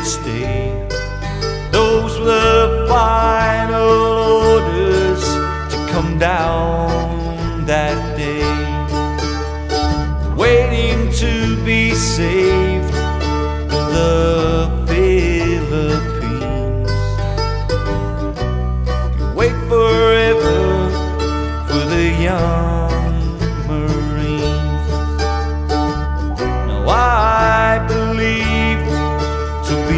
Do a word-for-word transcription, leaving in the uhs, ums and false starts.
stay. Those were the final orders to come down that day. Waiting to be saved in the Philippines. You wait forever for the young